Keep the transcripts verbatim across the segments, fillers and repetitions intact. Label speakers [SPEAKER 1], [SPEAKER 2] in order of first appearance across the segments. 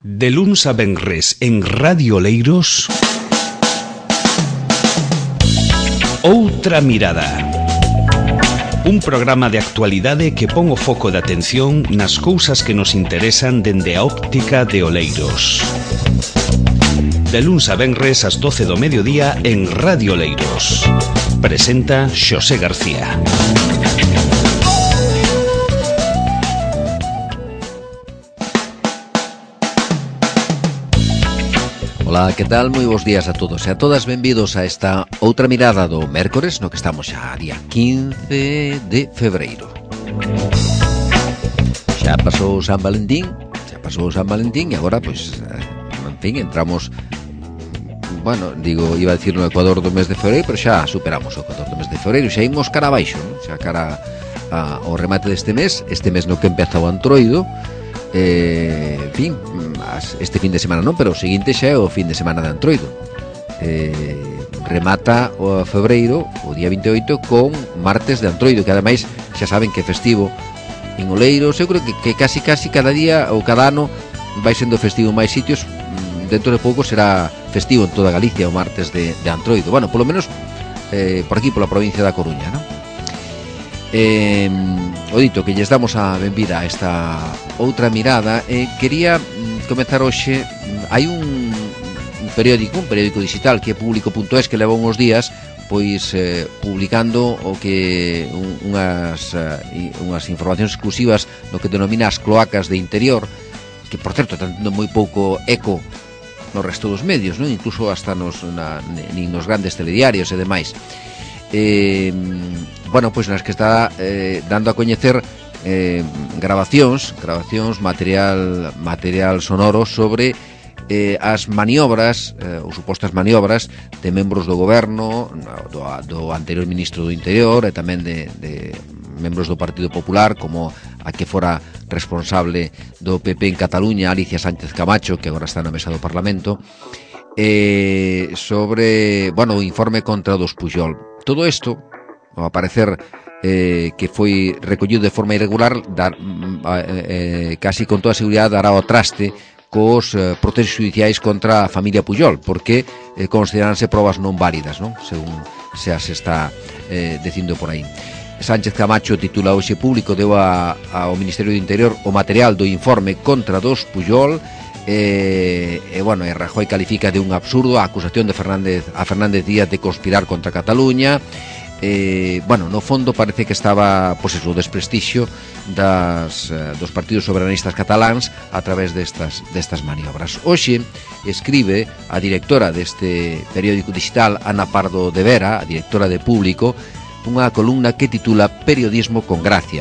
[SPEAKER 1] De luns a venres en Radio Oleiros, Outra Mirada. Un programa de actualidade que pon o foco de atención nas cousas que nos interesan dende a óptica de Oleiros. De luns a venres ás doce do mediodía en Radio Oleiros. Presenta Xosé García.
[SPEAKER 2] Ola, que tal? Moi bons días a todos e a todas, benvidos a esta outra mirada do mércores, no que estamos xa día quince de febreiro. Xa pasou San Valentín, xa pasou San Valentín e agora, pois, en fin, entramos, bueno, digo, iba a dicir no Ecuador do mes de febreiro, pero xa superamos o Ecuador do mes de febreiro, xa imos cara abaixo, non? Xa cara a, ao remate deste mes, este mes no que empeza o Antroido, eh, en fin, este fin de semana non, pero o seguinte xa é o fin de semana de Antroido. Eh, remata o febreiro, o día vinte e oito, con martes de Antroido, que ademais xa saben que é festivo en Oleiros. Eu creo que, que casi casi cada día ou cada ano vai sendo festivo en máis sitios. Dentro de pouco será festivo en toda Galicia o martes de, de Antroido. Bueno, polo menos eh, por aquí, pola provincia da Coruña, non? Eh, o dito que lles damos a benvida a esta outra mirada, eh, quería comezar hoxe. Hai un, un periódico, un periódico digital que é público punto es, que leva uns días pois eh, publicando o que un, unhas, uh, unhas informacións exclusivas no que denomina as cloacas de interior, que por certo están dando moi pouco eco no resto dos medios, non? Incluso hasta nos, na, nin nos grandes telediarios e demais. Eh, bueno, pois nas que está eh, dando a coñecer eh, grabacións, grabacións, material, material sonoro sobre eh, as maniobras, eh, ou supostas maniobras de membros do goberno, do, do anterior ministro do Interior e tamén de, de membros do Partido Popular, como a que fora responsable do P P en Cataluña, Alicia Sánchez Camacho, que agora está na mesa do Parlamento, eh, sobre, bueno, o informe contra dos Pujol. Todo isto, ao parecer, eh, que foi recollido de forma irregular, dar, eh, casi con toda a seguridade dará o traste cos eh, procesos judiciais contra a familia Pujol, porque eh, consideranse probas non válidas, non? Según xa se está eh, dicindo por aí. Sánchez Camacho titula hoxe público, deu a, ao Ministerio do Interior o material do informe contra dos Pujol. E, e bueno, e Rajoy califica de un absurdo a acusación de Fernández a Fernández Díaz de conspirar contra Cataluña. E, bueno, no fondo parece que estaba, pois eso, o desprestixio das, dos partidos soberanistas cataláns a través destas, destas maniobras. Hoxe escribe a directora deste periódico digital, Ana Pardo de Vera, a directora de Público, unha columna que titula Periodismo con Gracia.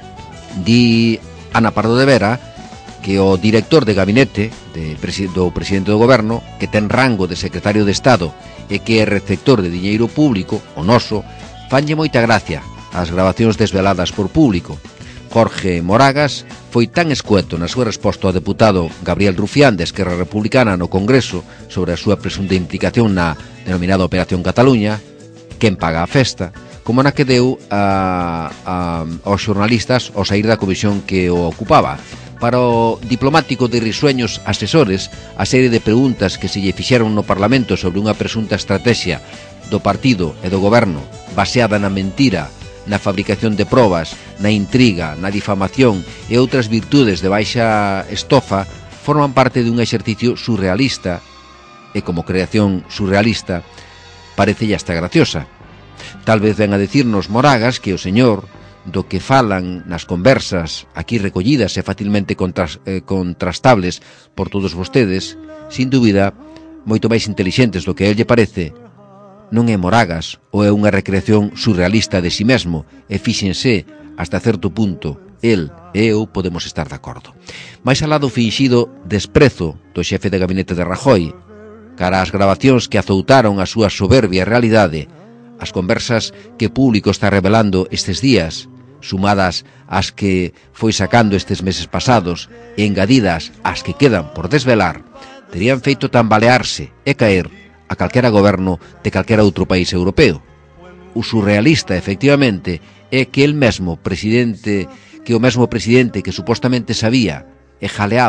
[SPEAKER 2] Di Ana Pardo de Vera que o director de gabinete de, do presidente do goberno, que ten rango de secretario de Estado e que é receptor de diñeiro público, o noso, fanlle moita gracia as grabacións desveladas por Público. Jorge Moragas foi tan escueto na súa resposta ao deputado Gabriel Rufián de Esquerra Republicana no Congreso sobre a súa presunta implicación na denominada Operación Cataluña, quen paga a festa, como na que deu a, a, aos xornalistas ao saír da comisión que o ocupaba. Para o diplomático de risueños asesores, a serie de preguntas que se lle fixeron no Parlamento sobre unha presunta estrategia do partido e do goberno baseada na mentira, na fabricación de probas, na intriga, na difamación e outras virtudes de baixa estofa, forman parte dun exercicio surrealista e, como creación surrealista, parece hasta graciosa. Tal vez ven a dicirnos Moragas que o señor, do que falan nas conversas aquí recollidas e facilmente contras, eh, contrastables por todos vostedes, sin dúbida, moito máis intelixentes do que a él lle parece, non é Moragas ou é unha recreación surrealista de si mesmo, e fíxense, hasta certo punto, el e eu podemos estar de acordo. Mais alá do finxido desprezo do xefe de gabinete de Rajoy, cara ás grabacións que azoutaron a súa soberbia realidade, as conversas que Público está revelando estes días, sumadas ás que foi sacando estes meses pasados e engadidas ás que quedan por desvelar, terían feito tambalearse e caer a calquera goberno de calquera outro país europeo. O surrealista, efectivamente, é que el mesmo presidente, que o mesmo presidente que supostamente sabía e jaleaba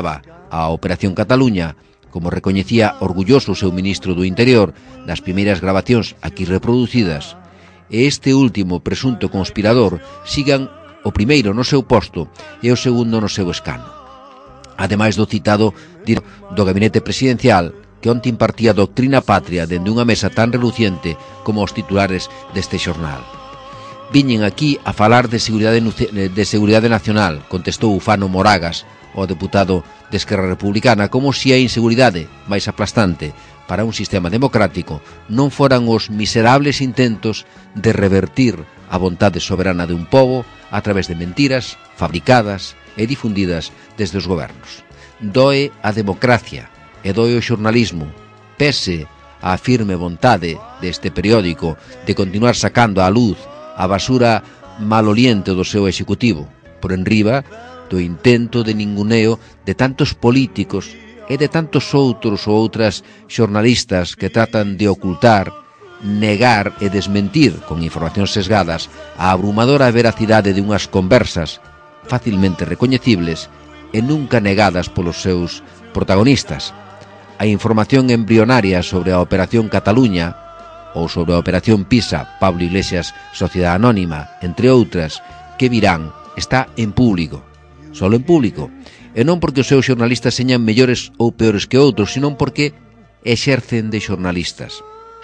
[SPEAKER 2] a Operación Cataluña, como recoñecía orgulloso o seu ministro do Interior nas primeiras grabacións aquí reproducidas, e este último presunto conspirador sigan o primeiro no seu posto e o segundo no seu escano. Ademais do citado do gabinete presidencial, que onte impartía doutrina patria dende unha mesa tan reluciente como os titulares deste xornal. Viñen aquí a falar de seguridade, de seguridade nacional, contestou Ufano Moragas, o deputado de Esquerra Republicana, como se a inseguridade máis aplastante para un sistema democrático non foran os miserables intentos de revertir a vontade soberana de un pobo a través de mentiras fabricadas e difundidas desde os gobernos. Doe a democracia e doe o xornalismo, pese a firme vontade deste periódico de continuar sacando á luz a basura maloliente do seu executivo, por enriba do intento de ninguneo de tantos políticos e de tantos outros ou outras xornalistas que tratan de ocultar, negar e desmentir con informacións sesgadas a abrumadora veracidade de unhas conversas facilmente recoñecibles e nunca negadas polos seus protagonistas. A información embrionaria sobre a Operación Cataluña ou sobre a Operación Pisa, Pablo Iglesias, Sociedade Anónima, entre outras, que virán, está en público. Solo en público, e non porque os seus xornalistas señan mellores ou peores que outros, senón porque exercen de xornalistas.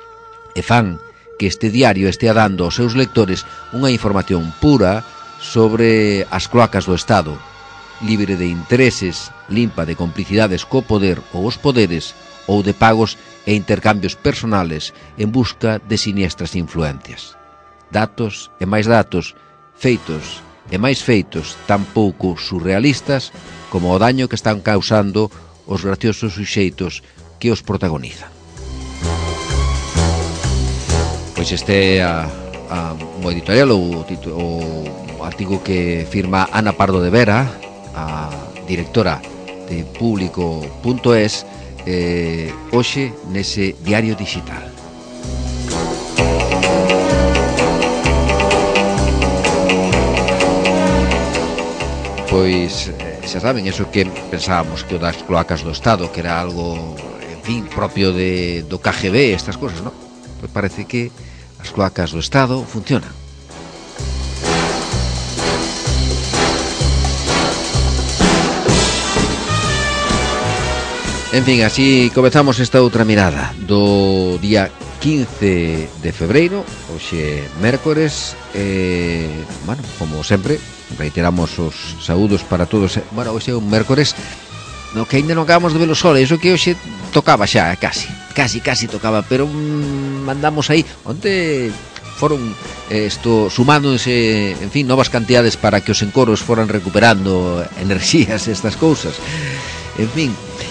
[SPEAKER 2] E fan que este diario estea dando aos seus lectores unha información pura sobre as cloacas do Estado, libre de intereses, limpa de complicidades co poder ou os poderes, ou de pagos e intercambios personales en busca de siniestras influencias. Datos e máis datos, feitos e máis feitos tan pouco surrealistas como o daño que están causando os graciosos suxeitos que os protagonizan. Pois este é a, a, o editorial ou o, o artigo que firma Ana Pardo de Vera, a directora de Público punto es, eh, hoxe nese diario digital. Pois, xa saben, eso que pensábamos que o das cloacas do Estado, que era algo, en fin, propio de, do K G B, estas cosas, non? Pois parece que as cloacas do Estado funcionan. En fin, así comezamos esta outra mirada do día quince de febreiro, hoxe mércores, e, bueno, como sempre, reiteramos os saúdos para todos. Bueno, hoxe é un mércores no que ainda non acabamos de ver o sol, iso que hoxe tocaba xa, casi, casi, casi tocaba, pero mmm, mandamos aí, onte foron eh, esto sumándose, en fin, novas cantidades para que os encoros foran recuperando enerxías, estas cousas. En fin,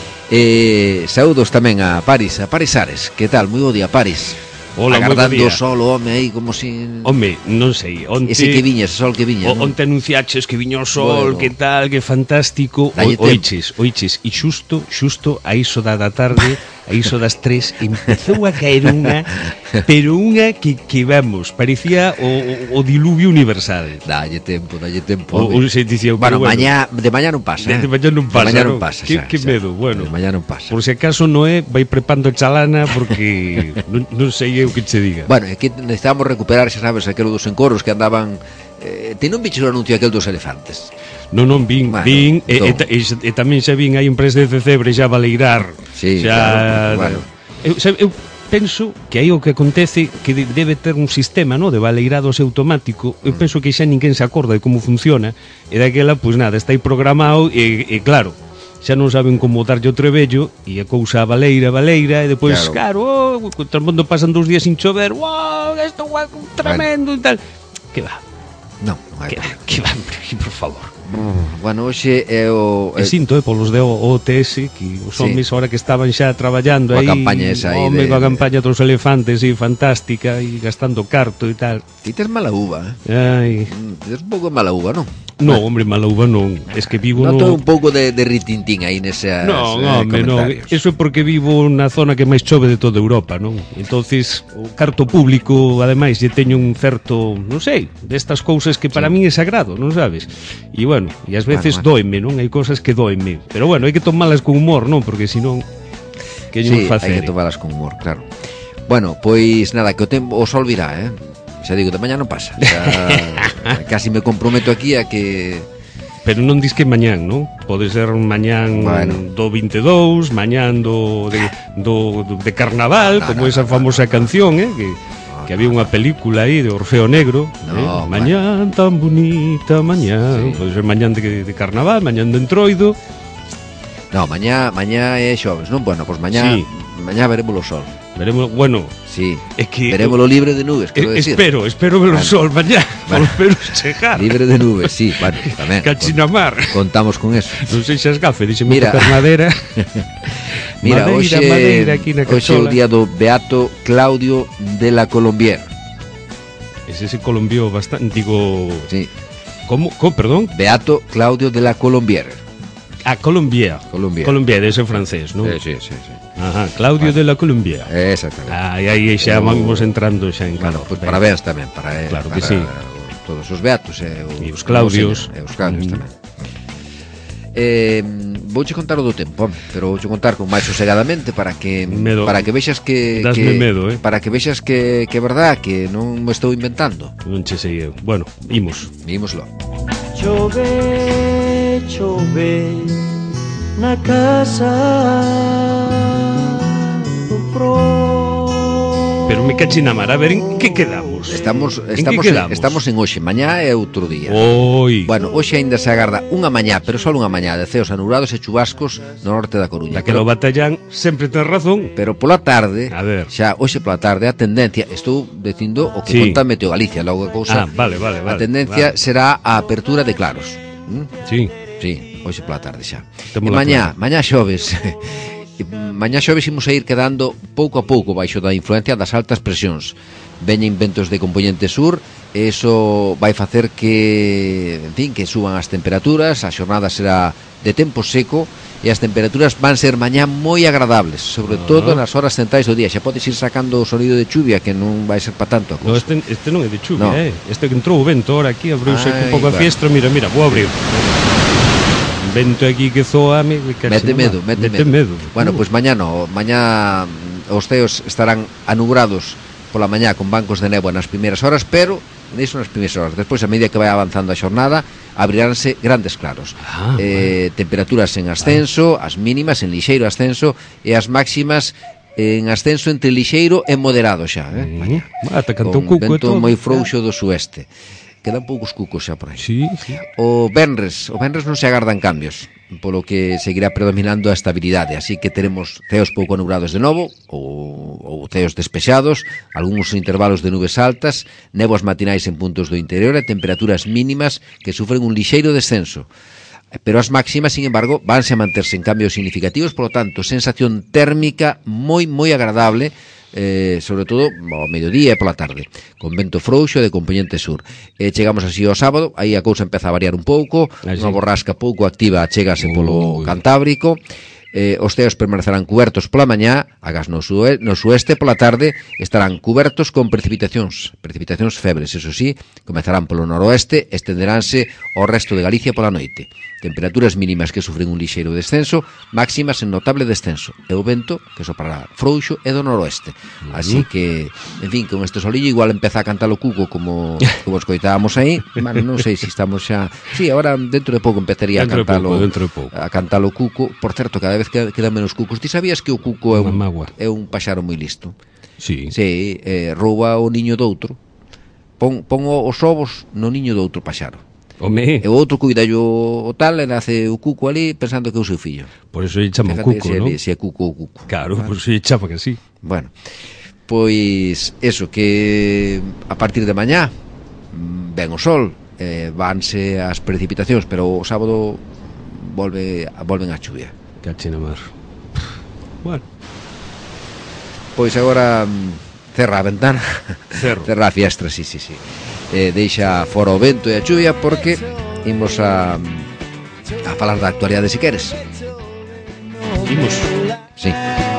[SPEAKER 2] eh, saúdos tamén a Paris, a Paris Ares. Que tal? Moi bo día, Paris.
[SPEAKER 1] Hola,
[SPEAKER 2] agardando o sol, o home aí como si...
[SPEAKER 1] Home, non sei, onte...
[SPEAKER 2] Ese que viña, ese sol que viña, non?
[SPEAKER 1] Onte anunciaches que viña o sol, bueno, que tal, que fantástico. O, oiches, oiches, e xusto, xusto a iso da da tarde, a iso das tres, empezou a caer unha, pero unha que, que vamos, parecía o, o, o diluvio universal.
[SPEAKER 2] Dalle tempo, dalle tempo.
[SPEAKER 1] O, o se dicía,
[SPEAKER 2] bueno, bueno, mañá, de mañá non pasa,
[SPEAKER 1] de,
[SPEAKER 2] eh?
[SPEAKER 1] de mañá non pasa,
[SPEAKER 2] de mañá
[SPEAKER 1] non
[SPEAKER 2] non pasa,
[SPEAKER 1] que,
[SPEAKER 2] xa,
[SPEAKER 1] que
[SPEAKER 2] xa.
[SPEAKER 1] medo, bueno.
[SPEAKER 2] De mañá non pasa.
[SPEAKER 1] Por se acaso Noé vai preparando chalana porque non, non sei eu que che diga.
[SPEAKER 2] Bueno, é que necesitamos recuperar, xa sabes, aquelo dos encoros que andaban... Eh, ti non biches o anuncio aquel dos elefantes?
[SPEAKER 1] Non, non, vin, bueno, vin e, e, e, e tamén xa vin aí un pres de Cebre xa baleirar.
[SPEAKER 2] Sí,
[SPEAKER 1] xa,
[SPEAKER 2] claro, bueno.
[SPEAKER 1] Eu, xa, eu penso que aí o que acontece que debe ter un sistema, no, de baleirados automático. Eu penso que xa ninguén se acorda de como funciona, e daquela, pois nada, está aí programado e, e claro, xa non saben como darlle o trebello e a cousa baleira, baleira, e depois, claro, claro, oh, todo o mundo pasan dous días sin chover, wow, isto é tremendo, bueno, e tal. Que va?
[SPEAKER 2] Non, non hai
[SPEAKER 1] que, que va, por favor.
[SPEAKER 2] Bueno, hoxe é o...
[SPEAKER 1] E sinto, eh, polos de O T S, que os homes, sí, ahora que estaban xa traballando aí,
[SPEAKER 2] a campaña esa aí
[SPEAKER 1] home,
[SPEAKER 2] de...
[SPEAKER 1] coa campaña dos elefantes, e fantástica, e gastando carto e tal.
[SPEAKER 2] Ti tes mala uva,
[SPEAKER 1] eh? Ai...
[SPEAKER 2] Tes un pouco mala uva, non?
[SPEAKER 1] No, hombre, Malouba non. Es que vivo
[SPEAKER 2] Noto
[SPEAKER 1] no...
[SPEAKER 2] un pouco de, de ritintín aí nesas
[SPEAKER 1] No,
[SPEAKER 2] eh,
[SPEAKER 1] home, non.
[SPEAKER 2] comentarios.
[SPEAKER 1] Eso é porque vivo na zona que máis chove de toda Europa, non? Entonces, o carto público, ademais, lle teño un certo, non sei, destas cousas que para
[SPEAKER 2] Sí.
[SPEAKER 1] min é sagrado, non sabes? E bueno, e ás veces
[SPEAKER 2] Bueno,
[SPEAKER 1] doime, non? Hai cousas que doime. Pero bueno, hai que tomalas con humor, non? Porque senón que
[SPEAKER 2] Sí,
[SPEAKER 1] lle
[SPEAKER 2] hai
[SPEAKER 1] facer.
[SPEAKER 2] que tomalas con humor, claro. Bueno, pois nada, que o tempo o sol virá, eh? Xa digo, de mañá non pasa. Xa, casi me comprometo aquí a que
[SPEAKER 1] Pero non dis que mañán, non? Pode ser mañán
[SPEAKER 2] Bueno.
[SPEAKER 1] do vinte e dous, mañán do de, do, do, de carnaval,
[SPEAKER 2] No,
[SPEAKER 1] como
[SPEAKER 2] no,
[SPEAKER 1] esa
[SPEAKER 2] no,
[SPEAKER 1] famosa canción, eh? Que, que había unha película aí de Orfeo Negro,
[SPEAKER 2] No,
[SPEAKER 1] eh? Mañán tan bonita, mañán.
[SPEAKER 2] Sí.
[SPEAKER 1] Pode ser mañán de, de carnaval, mañán de entroido.
[SPEAKER 2] No, mañá, mañá é xoves, non? Bueno, pois mañá,
[SPEAKER 1] Sí.
[SPEAKER 2] mañá veremos o sol.
[SPEAKER 1] Veremos, bueno,
[SPEAKER 2] Sí.
[SPEAKER 1] é que
[SPEAKER 2] Veremoslo libre de nubes, quero
[SPEAKER 1] eh,
[SPEAKER 2] decir.
[SPEAKER 1] espero, espero ver o
[SPEAKER 2] Bueno.
[SPEAKER 1] sol mañán,
[SPEAKER 2] Bueno.
[SPEAKER 1] espero chegar.
[SPEAKER 2] Libre de nubes, sí, bueno, tamén.
[SPEAKER 1] Cachinamar.
[SPEAKER 2] Contamos con eso.
[SPEAKER 1] Non sei xa gafe, díxeme
[SPEAKER 2] Mira.
[SPEAKER 1] tocar madera.
[SPEAKER 2] Mira,
[SPEAKER 1] Madeira,
[SPEAKER 2] hoxe,
[SPEAKER 1] madeira aquí na
[SPEAKER 2] hoxe é o
[SPEAKER 1] cachola.
[SPEAKER 2] día do Beato Claudio de la Colombier.
[SPEAKER 1] Ese se colombió bastante, digo,
[SPEAKER 2] Sí,
[SPEAKER 1] ¿cómo? ¿Cómo? Perdón.
[SPEAKER 2] Beato Claudio de la Colombier.
[SPEAKER 1] Ah, Colombia.
[SPEAKER 2] Colombia.
[SPEAKER 1] Colombia, de ese francés, ¿no?
[SPEAKER 2] Sí, sí, sí, sí.
[SPEAKER 1] Ajá, Claudio
[SPEAKER 2] Bueno.
[SPEAKER 1] de la Colombia.
[SPEAKER 2] Exactamente.
[SPEAKER 1] Aí, aí xa
[SPEAKER 2] O-
[SPEAKER 1] vamos entrando xa en
[SPEAKER 2] Bueno,
[SPEAKER 1] calor.
[SPEAKER 2] pois
[SPEAKER 1] Venga.
[SPEAKER 2] parabéns tamén para, eh,
[SPEAKER 1] Claro
[SPEAKER 2] para
[SPEAKER 1] que sí.
[SPEAKER 2] todos os beatos e, o,
[SPEAKER 1] E os Claudios.
[SPEAKER 2] E os Claudios
[SPEAKER 1] Mm.
[SPEAKER 2] tamén. Eh, vouche contar o do tempo, home, pero vouche contar con máis sosegadamente para que
[SPEAKER 1] Medo.
[SPEAKER 2] para que vexas que,
[SPEAKER 1] Dasme
[SPEAKER 2] que
[SPEAKER 1] medo, eh.
[SPEAKER 2] para que vexas que que é verdad, que non me estou inventando.
[SPEAKER 1] Non che sei eu. Bueno, imos.
[SPEAKER 2] Vímoslo.
[SPEAKER 3] Chove, chove na casa do pro.
[SPEAKER 1] Pero me cachina mar, a ver, en que quedamos?
[SPEAKER 2] Estamos
[SPEAKER 1] En
[SPEAKER 2] estamos
[SPEAKER 1] que
[SPEAKER 2] en,
[SPEAKER 1] quedamos?
[SPEAKER 2] estamos en hoxe, mañá é outro día.
[SPEAKER 1] Oi.
[SPEAKER 2] Bueno, hoxe aínda se agarda unha mañá, pero só unha mañá de ceos anulados e chubascos no norte da Coruña.
[SPEAKER 1] Daquelo batallán sempre ten razón.
[SPEAKER 2] Pero pola tarde,
[SPEAKER 1] A ver.
[SPEAKER 2] xa hoxe pola tarde a tendencia, estou dicindo o que
[SPEAKER 1] Sí.
[SPEAKER 2] conta Meteo Galicia, logo a cousa.
[SPEAKER 1] Ah, vale, vale,
[SPEAKER 2] a
[SPEAKER 1] vale.
[SPEAKER 2] tendencia
[SPEAKER 1] vale.
[SPEAKER 2] será a apertura de claros. ¿Mm?
[SPEAKER 1] Sí.
[SPEAKER 2] Sí, hoxe pola tarde xa. E
[SPEAKER 1] Témola
[SPEAKER 2] mañá, mañá xoves. E mañá xoves imos a ir quedando pouco a pouco baixo da influencia das altas presións. Veñen ventos de componente sur, e iso vai facer que, en fin, que suban as temperaturas, a xornada será de tempo seco e as temperaturas van ser mañá moi agradables, sobre
[SPEAKER 1] Ah.
[SPEAKER 2] todo nas horas centrais do día. Xa podes ir sacando o sonido de chuvia, que non vai ser pa tanto a
[SPEAKER 1] No,
[SPEAKER 2] cousa.
[SPEAKER 1] este, este non é de chuvia,
[SPEAKER 2] No.
[SPEAKER 1] eh. Este que entrou o vento ahora aquí, abriuse
[SPEAKER 2] Ai,
[SPEAKER 1] un pouco a
[SPEAKER 2] bueno.
[SPEAKER 1] fiestra, mira, mira, vou abrir. Vento aquí que zoa, me, me cacho
[SPEAKER 2] Mete
[SPEAKER 1] na
[SPEAKER 2] medo,
[SPEAKER 1] mar.
[SPEAKER 2] mete,
[SPEAKER 1] mete
[SPEAKER 2] medo.
[SPEAKER 1] medo.
[SPEAKER 2] Bueno,
[SPEAKER 1] Uh.
[SPEAKER 2] pois mañá no, mañá mm, os ceos estarán anubrados pola mañá con bancos de néboa nas primeiras horas, pero niso nas primeiras horas. Despois, a medida que vai avanzando a xornada, abriránse grandes claros.
[SPEAKER 1] Ah,
[SPEAKER 2] eh, temperaturas en ascenso, as mínimas en lixeiro ascenso e as máximas en ascenso entre lixeiro e moderado xa, eh? Mañá.
[SPEAKER 1] Ata cantou
[SPEAKER 2] Con
[SPEAKER 1] cuco e
[SPEAKER 2] vento
[SPEAKER 1] todo.
[SPEAKER 2] moi frouxo do sueste. Quedan poucos cucos xa por aí.
[SPEAKER 1] Sí, sí.
[SPEAKER 2] O venres, o venres non se agardan cambios, polo que seguirá predominando a estabilidade, así que teremos ceos pouco nubrados de novo, ou, ou ceos despexados, algúns intervalos de nubes altas, néboas matinais en puntos do interior e temperaturas mínimas que sufren un lixeiro descenso. Pero as máximas, sin embargo, vanse a manterse en cambios significativos, polo tanto, sensación térmica moi, moi agradable, eh, sobre todo ao mediodía e pola tarde, con vento frouxo de componente sur. E chegamos así ao sábado, aí a cousa empeza a variar un pouco,
[SPEAKER 1] Ah, sí.
[SPEAKER 2] unha borrasca pouco activa chegase polo
[SPEAKER 1] Ui.
[SPEAKER 2] Cantábrico, eh, os ceos permanecerán cubertos pola mañá, agás no, sue, no sueste pola tarde estarán cubertos con precipitacións, precipitacións febres, eso sí, comezarán polo noroeste, estenderánse ao resto de Galicia pola noite. Temperaturas mínimas que sufren un lixeiro descenso, máximas en notable descenso, e o vento que soprará frouxo e do noroeste. Así que, en fin, con este solillo igual empeza a cantar o cuco como, como escoitábamos aí. Bueno, non sei se estamos xa... Sí, agora dentro de pouco empezaría
[SPEAKER 1] Dentro
[SPEAKER 2] a
[SPEAKER 1] de
[SPEAKER 2] cantalo,
[SPEAKER 1] pouco, dentro de pouco.
[SPEAKER 2] a cantalo o cuco. Por certo, cada vez queda, quedan menos cucos. Ti sabías que o cuco é
[SPEAKER 1] Unha
[SPEAKER 2] un,
[SPEAKER 1] mágoa.
[SPEAKER 2] é un paxaro moi listo?
[SPEAKER 1] Sí.
[SPEAKER 2] Sí, eh, rouba o niño do outro. Pon, pon os ovos no niño do outro paxaro.
[SPEAKER 1] Home,
[SPEAKER 2] E o outro cuidallo o tal e nace o cuco ali pensando que é o seu fillo.
[SPEAKER 1] por eso lle chama
[SPEAKER 2] Fíjate
[SPEAKER 1] cuco,
[SPEAKER 2] se,
[SPEAKER 1] non?
[SPEAKER 2] se é cuco ou cuco.
[SPEAKER 1] Claro, por eso lle chama que sí.
[SPEAKER 2] Bueno, pois eso, que a partir de mañá mm, ven o sol, eh, vanse as precipitacións, pero o sábado volve volven a chuvia.
[SPEAKER 1] Cachina mar. Bueno,
[SPEAKER 2] Pois agora mm, cerra a ventana,
[SPEAKER 1] cerro.
[SPEAKER 2] cerra a fiestra, sí, sí, sí. Eh, deixa fora o vento e a chuvia porque imos a a falar da actualidade se queres.
[SPEAKER 1] Imos.
[SPEAKER 2] Sí.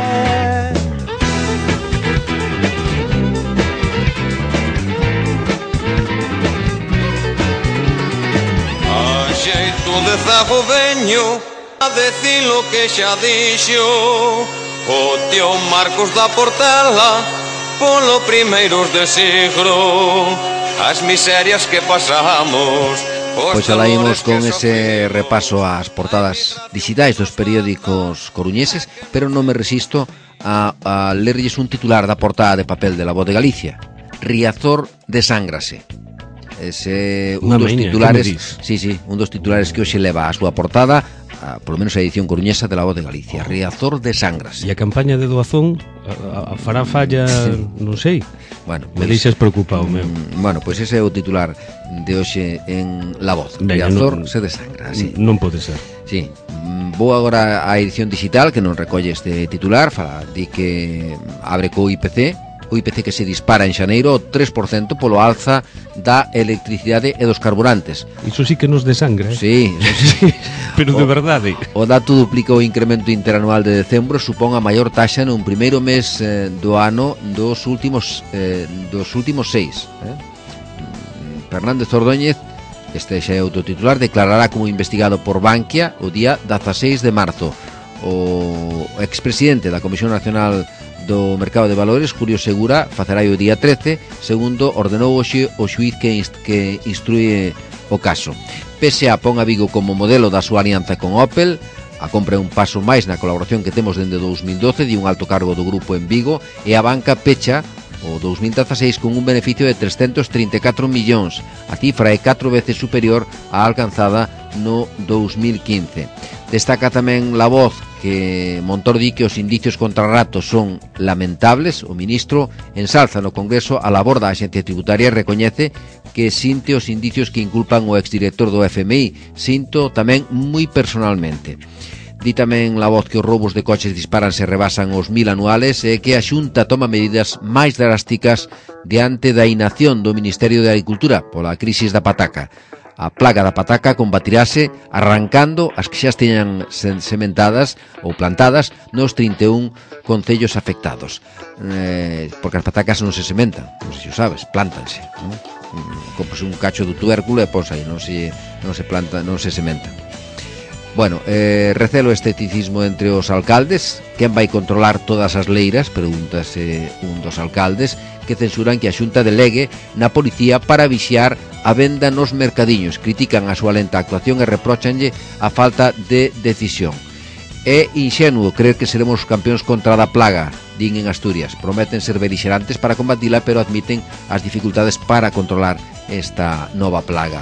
[SPEAKER 4] A xeito de zago veño a decir lo que xa dixo o tío Marcos da Portela polo primeiros de siglo, as miserias que pasamos.
[SPEAKER 2] Pois alá imos con ese repaso ás portadas digitais dos periódicos coruñeses, pero non me resisto a, a lerlles un titular da portada de papel de La Voz de Galicia. Riazor desángrase. Ese un
[SPEAKER 1] Unha
[SPEAKER 2] dos
[SPEAKER 1] meña,
[SPEAKER 2] titulares, sí,
[SPEAKER 1] sí.
[SPEAKER 2] sí, un dos titulares que hoxe leva a súa portada, a, polo menos a edición coruñesa de La Voz de Galicia. Riazor desángrase.
[SPEAKER 1] E a campaña de doazón a, a fará falla, sí. Non sei.
[SPEAKER 2] Bueno,
[SPEAKER 1] me deixas preocupado, meu.
[SPEAKER 2] Mm, bueno, pois ese é o titular de hoxe en La Voz.
[SPEAKER 1] Venga,
[SPEAKER 2] Riazor
[SPEAKER 1] non,
[SPEAKER 2] se desangra, sí.
[SPEAKER 1] Non pode ser.
[SPEAKER 2] Sí. Vou agora á edición digital que non recolle este titular, fala di que abre co I P C, o I P C que se dispara en xaneiro o tres por cento polo alza da electricidade e dos carburantes.
[SPEAKER 1] Iso sí que nos desangra, eh?
[SPEAKER 2] Sí, sí.
[SPEAKER 1] Pero de verdade.
[SPEAKER 2] O dato duplica o incremento interanual de decembro, supón a maior taxa nun primeiro mes eh, do ano dos últimos eh, dos últimos seis. Eh? Fernández Ordóñez, este xa é outro titular, declarará como investigado por Bankia o día dezaseis de marzo. O expresidente da Comisión Nacional do Mercado de Valores, Julio Segura, facerá o día trece, segundo ordenou hoxe o xuíz que, inst que instrúe o caso. P S A pon a Vigo como modelo da súa alianza con Opel. A compra é un paso máis na colaboración que temos dende dous mil doce de un alto cargo do grupo en Vigo, e a banca pecha o dous mil dezaseis con un beneficio de trescentos trinta e catro millóns. A cifra é catro veces superior á alcanzada no dous mil quince. Destaca tamén La Voz que Montoro di que os indicios contra Rato son lamentables. O ministro ensalza no Congreso a labor da Axencia Tributaria e recoñece que sinte os indicios que inculpan o exdirector do F M I. Sinto tamén moi personalmente. Di tamén La Voz que os roubos de coches disparanse e rebasan os mil anuales e que a Xunta toma medidas máis drásticas diante da inacción do Ministerio de Agricultura pola crisis da pataca. A plaga da pataca combatirase arrancando as que xa esteñan sementadas ou plantadas nos trinta e un concellos afectados. Eh, porque as patacas non se sementan, non sei se o sabes, plántanse, non? Compras un cacho do tubérculo e pos aí, non se, non se planta, non se sementan. Bueno, eh, recelo esteticismo entre os alcaldes. Quen vai controlar todas as leiras? Pregúntase un dos alcaldes, que censuran que a Xunta delegue na policía para vixiar a venda nos mercadiños. Critican a súa lenta actuación e reprochanlle a falta de decisión. É inxenuo creer que seremos campeóns contra da plaga, din en Asturias. Prometen ser belixerantes para combatila, pero admiten as dificultades para controlar esta nova plaga.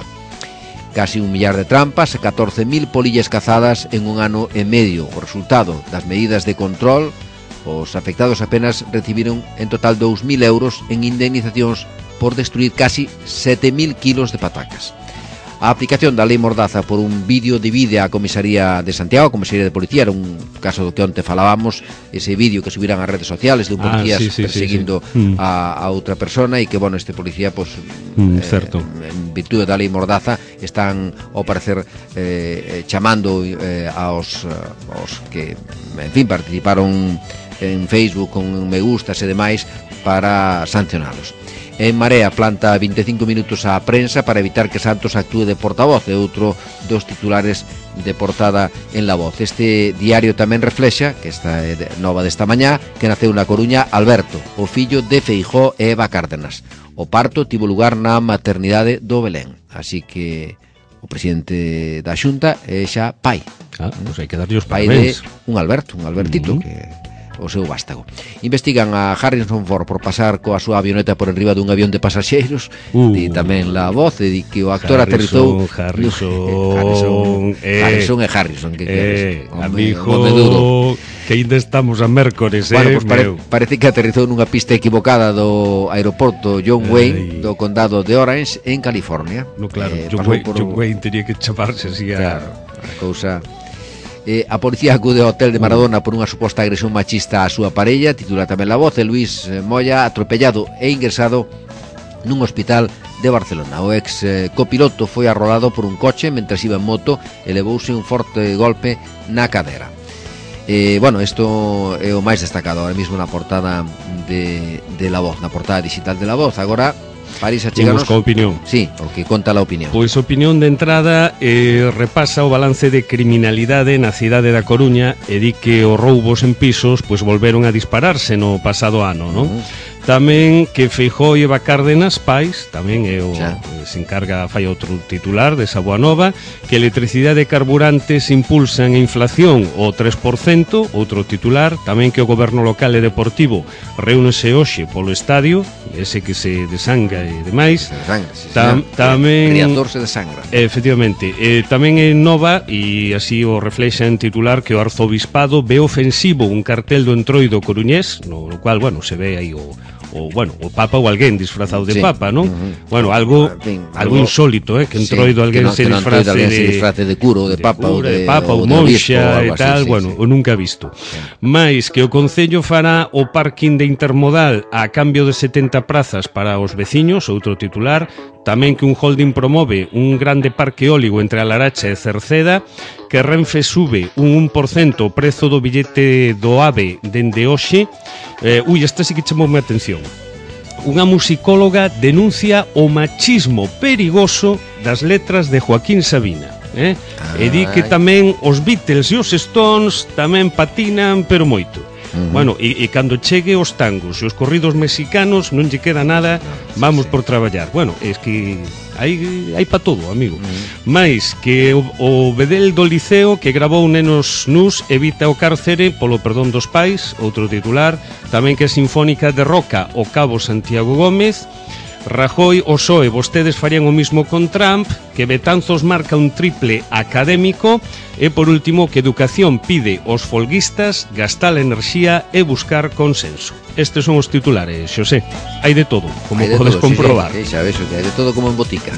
[SPEAKER 2] Casi un millar de trampas e catorce mil polillas cazadas en un ano e medio. O resultado das medidas de control, os afectados apenas recibiron en total dous mil euros en indemnizacións por destruir casi sete mil kilos de patacas. A aplicación da lei Mordaza por un vídeo divide a comisaría de Santiago, a comisaría de policía, era un caso do que onte falábamos, ese vídeo que subiran ás redes sociales de un policía ah, sí, sí, perseguindo sí, sí. A, a outra persona, e que, bueno, este policía, pues,
[SPEAKER 1] mm, certo.
[SPEAKER 2] Eh, en virtude da lei Mordaza, están, ao parecer, eh, chamando eh, aos, aos que, en fin, participaron en Facebook con me gustas e demais para sancionalos. En Marea planta vinte e cinco minutos á prensa para evitar que Santos actúe de portavoz, é outro dos titulares de portada en La Voz. Este diario tamén reflexa, que esta é nova desta mañá, que naceu na Coruña Alberto, o fillo de Feijóo e Eva Cárdenas. O parto tivo lugar na maternidade do Belén, así que o presidente da Xunta é xa pai.
[SPEAKER 1] Ah, pois hai que darlle os
[SPEAKER 2] pai
[SPEAKER 1] parabéns.
[SPEAKER 2] De un Alberto, un Albertito, uh-huh. que o seu vástago. Investigan a Harrison Ford por pasar coa súa avioneta por enriba dun avión de pasaxeiros. Uh, e tamén La Voz de que o actor
[SPEAKER 1] Harrison,
[SPEAKER 2] aterrizou
[SPEAKER 1] Harrison,
[SPEAKER 2] eh, Harrison e Harrison que
[SPEAKER 1] eh, amigo, que ainda estamos a mércores,
[SPEAKER 2] bueno,
[SPEAKER 1] eh,
[SPEAKER 2] pues pare, parece que aterrizou nunha pista equivocada do aeroporto John Wayne Ay. do condado de Orange en California.
[SPEAKER 1] No, claro,
[SPEAKER 2] eh,
[SPEAKER 1] John, Wayne, por... John Wayne teria que chamarse así a...
[SPEAKER 2] Claro, a cousa... Eh, a policía acude ao hotel de Maradona por unha suposta agresión machista á súa parella. Titula tamén La Voz. E Luis Moya atropellado e ingresado nun hospital de Barcelona. O ex eh, copiloto foi arrolado por un coche mentras iba en moto e levouse un forte golpe na cadera. Eh, bueno, isto é o máis destacado ahora mismo na portada de, de La Voz, na portada digital de La Voz. Agora, París, acheganos...
[SPEAKER 1] Imos coa opinión.
[SPEAKER 2] Sí, o que conta a opinión.
[SPEAKER 1] Pois a opinión de entrada eh, repasa o balance de criminalidade na cidade da Coruña e di que os roubos en pisos pois volveron a dispararse no pasado ano, non? Uh -huh. Tamén que Feijóo e Eva Cárdenas, pais, tamén é o, se encarga, fai outro titular desa boa nova, que electricidade e carburantes impulsan a inflación o tres por cento, outro titular, tamén que o goberno local e deportivo reúnese hoxe polo estadio, ese que se desanga e demais.
[SPEAKER 2] Se desanga, sí,
[SPEAKER 1] Tam, tamén
[SPEAKER 2] criador se desangra.
[SPEAKER 1] Efectivamente, eh, tamén é nova e así o reflexa en titular que o arzobispado ve ofensivo un cartel do entroido coruñés, no, no cual, bueno, se ve aí o o, bueno, o Papa ou alguén disfrazado de sí. Papa, non? Uh -huh. Bueno, algo en fin, algo, algo insólito, eh, que entroido sí, alguén no, se, disfrace
[SPEAKER 2] alguén
[SPEAKER 1] de,
[SPEAKER 2] se disfrace de curo, de, de papa ou de,
[SPEAKER 1] de papa ou monxa e tal, así, bueno, sí, o nunca visto. Sí. Mais que o Concello fará o parking de intermodal a cambio de setenta prazas para os veciños, outro titular, tamén que un holding promove un grande parque eólico entre a Laracha e Cerceda, que Renfe sube un un por cento o prezo do billete do AVE dende hoxe. Eh, ui, esta sí que chamoume a atención. Unha musicóloga denuncia o machismo perigoso das letras de Joaquín Sabina, eh? E di que tamén os Beatles e os Stones tamén patinan, pero moito. Uh -huh. Bueno, e, e cando chegue os tangos e os corridos mexicanos non lle queda nada, vamos por traballar. Bueno, es que hai, hai pa todo, amigo. Uh -huh. Mais que o, o Bedel do Liceo que grabou nenos nus evita o cárcere polo perdón dos pais, outro titular. Tamén que a Sinfónica de Roca o cabo Santiago Gómez. Rajoy o P S O E, vostedes farían o mismo con Trump, que Betanzos marca un triple académico e, por último, que Educación pide aos folguistas gastar a enerxía e buscar consenso. Estes son os titulares, Xosé. Hai de todo, como
[SPEAKER 2] de
[SPEAKER 1] podes
[SPEAKER 2] todo,
[SPEAKER 1] comprobar.
[SPEAKER 2] Sí, sí, sabes, hai de todo como en botica.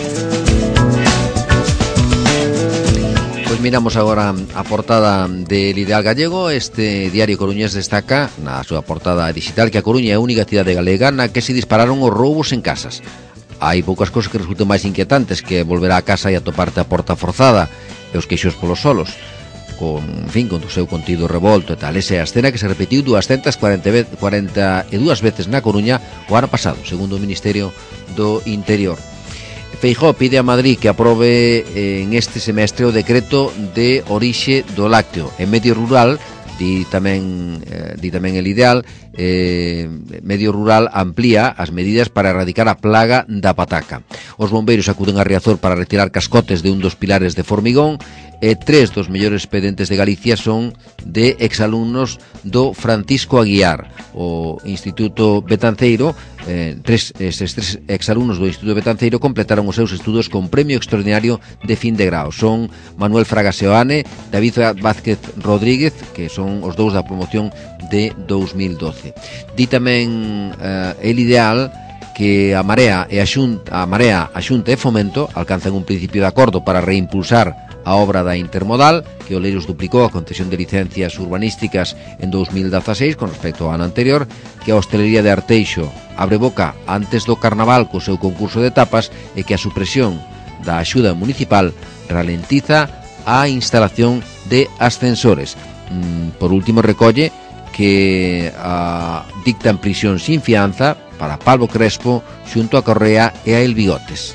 [SPEAKER 2] Pois miramos agora a portada del Ideal Gallego. Este diario coruñés destaca na súa portada digital que a Coruña é a única cidade galega na que se dispararon os roubos en casas. Hai poucas cousas que resultan máis inquietantes que volver á casa e atoparte a porta forzada e os queixos polos solos con, en fin, con o seu contido revolto e tal. Esa é a escena que se repetiu doscientas cuarenta e dúas veces na Coruña o ano pasado, segundo o Ministerio do Interior. Feijóo pide a Madrid que aprobe en este semestre o decreto de orixe do lácteo. En medio rural, di tamén, eh, di tamén el Ideal, eh, medio rural amplía as medidas para erradicar a plaga da pataca. Os bombeiros acuden a Riazor para retirar cascotes de un dos pilares de formigón e tres dos mellores expedientes de Galicia son de exalumnos do Francisco Aguiar, o Instituto Betanceiro. Eh, tres, estes tres exalumnos do Instituto Betanceiro completaron os seus estudos con premio extraordinario de fin de grau. Son Manuel Fraga Seoane, David Vázquez Rodríguez, que son os dous da promoción de dous mil doce. Di tamén eh, el Ideal que a Marea e a Xunta, a Marea, a Xunta e Fomento alcanzan un principio de acordo para reimpulsar a obra da Intermodal, que Oleiros duplicou a concesión de licencias urbanísticas en dous mil dezaseis con respecto ao ano anterior, que a hostelería de Arteixo abre boca antes do Carnaval co seu concurso de tapas e que a supresión da axuda municipal ralentiza a instalación de ascensores. Por último, recolle que a dictan prisión sin fianza para Pablo Crespo xunto a Correa e a El Bigotes.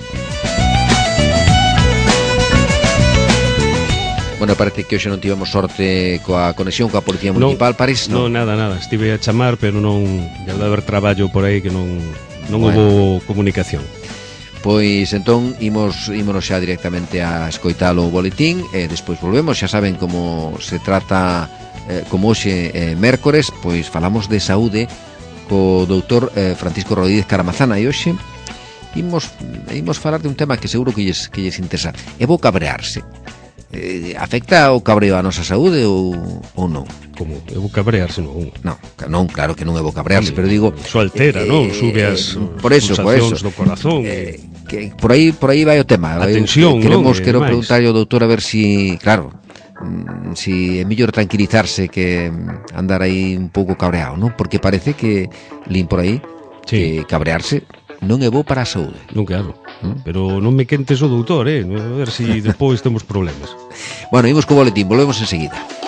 [SPEAKER 2] Bueno, parece que hoxe non tivemos sorte coa conexión coa Policía Municipal, no, París, non?
[SPEAKER 1] Non, nada, nada, estive a chamar, pero non, debe haber traballo por aí que non, non bueno. Houve comunicación.
[SPEAKER 2] Pois entón imos, ímonos xa directamente a escoitar o boletín e despois volvemos. Xa saben como se trata, eh, como hoxe eh, mércores, pois falamos de saúde co doutor eh, Francisco Rodríguez Caramazana e hoxe imos, imos falar de un tema que seguro que lles, que lles interesa. É bo cabrearse. Eh, afecta o cabreo a nosa saúde ou, ou non?
[SPEAKER 1] Como? É bo cabrearse, non?
[SPEAKER 2] Non, non, claro que non é bo cabrearse, pero digo...
[SPEAKER 1] Iso altera, eh, non? Sube as
[SPEAKER 2] eh, por eso, por eso.
[SPEAKER 1] do corazón.
[SPEAKER 2] Eh, que por aí por aí vai o tema.
[SPEAKER 1] A tensión,
[SPEAKER 2] eh, queremos,
[SPEAKER 1] non?
[SPEAKER 2] Quero preguntarlle ao doutor a ver si, claro, si é mellor tranquilizarse que andar aí un pouco cabreado, non? Porque parece que lín por aí, sí, que cabrearse non é bo para a saúde.
[SPEAKER 5] Non, claro, ¿Mm? Pero non me quentes o doutor, eh? A ver se si despois temos problemas.
[SPEAKER 2] Bueno, imos co boletín, volvemos enseguida.